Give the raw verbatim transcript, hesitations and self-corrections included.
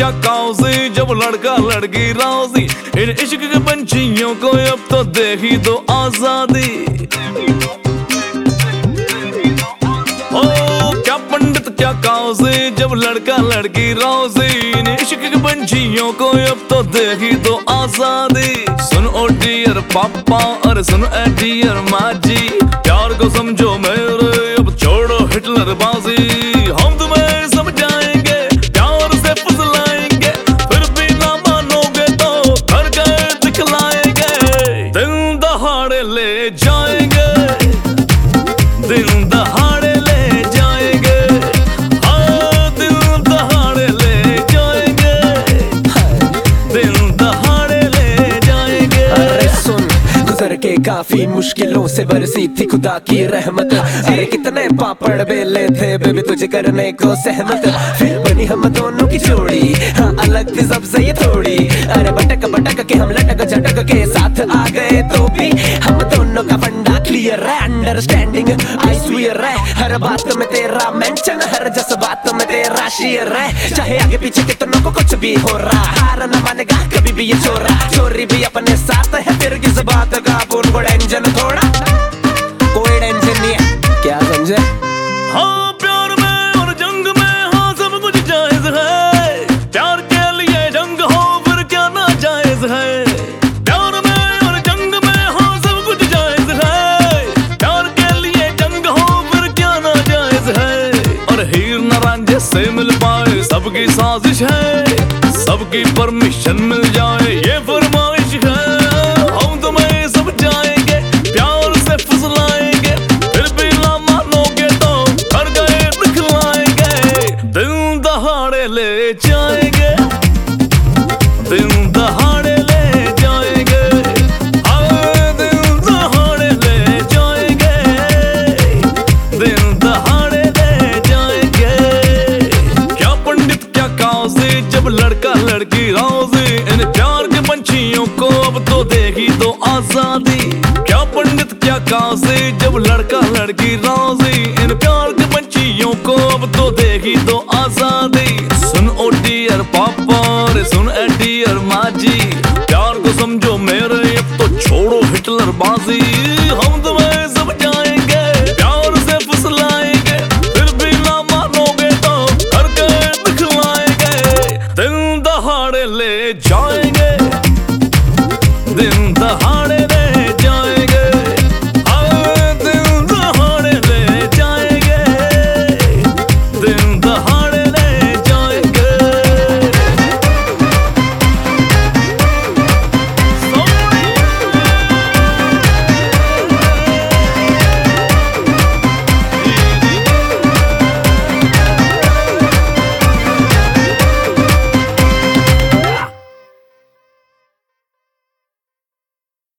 क्या काउजी जब लड़का लड़की राजी, इन इश्क के पंछियों को अब तो दे ही दो आजादी। ओ क्या पंडित क्या काउजी जब लड़का लड़की राजी, इन इश्क के पंछियों को अब तो दे ही दो आजादी। सुन ओ डियर पापा और सुन ए डियर माँ जी, प्यार को समझो मेरे अब छोड़ो हिटलर बाजी। हम तुम्हें समझाएंगे प्यार से फुसलाएंगे, फिर भी ना मानोगे तो घर गए दिखलाएंगे। दिन दहाड़े ले जाएंगे, दिन दहाड़े ले जाएंगे, हाँ दिन दहाड़े ले जाएंगे, दिन दहाड़े ले जाएंगे। अरे सुन गुजर के काफी मुश्किलों से बरसी थी खुदा की रहमत। अरे कितने पापड़ बेले थे बेबी तुझे करने को सहमत, फिर बनी हम दोनों की जोड़ी, हाँ अलग थी सबसे ये थोड़ी। अरे बटक बटक के हम लटक झटक के साथ आ गए तो भी हम दोनों का फंडा क्लियर है, अंडरस्टैंडिंग आई स्वीयर है। हर बात में तेरा मेंशन, हर जज्बात में तेरा शेयर है। चाहे आगे पीछे कितनों को कुछ भी हो रहा, हार न मानेगा कभी भी ये छोरा। चोरी भी अपने साथ है, फिर किस बात का पूर्ण को टेंशन थोड़ा, कोई टेंशन नहीं है। क्या समझे? हाँ प्यार में और जंग में हाँ सब कुछ जायज है, प्यार के लिए जंग हो फिर क्या ना जायज है। प्यार में और जंग में हाँ सब कुछ जायज है, प्यार के लिए जंग हो फिर क्या ना जायज है। और हीर न रांझे से मिल पाए सबकी साजिश है, सबकी परमिशन मिल जाए ये फरमाइश है। हम तुम्हें समझाएंगे प्यार से फुसलाएंगे, फिर भी ना मानोगे तो घर गए दिखलाएंगे। दिन दहाड़े ले जाएंगे, दिन दहाड़े ले जाएंगे, हाँ दिन दहाड़े ले जाएंगे, दिन दहाड़े ले जाएंगे। क्या पंडित क्या काजी जब लड़का लड़की राजी, इन प्यार के पंछियों को अब तो दे ही दो आजादी। क्या पंडित क्या काजी जब लड़का लड़की राजी, इन प्यार के पंछियों को अब तो दे ही दो आजादी। सुन ओ डियर पापा रे सुन ए डियर माँ जी, प्यार को समझो मेरे अब तो छोड़ो हिटलर बाजी। हम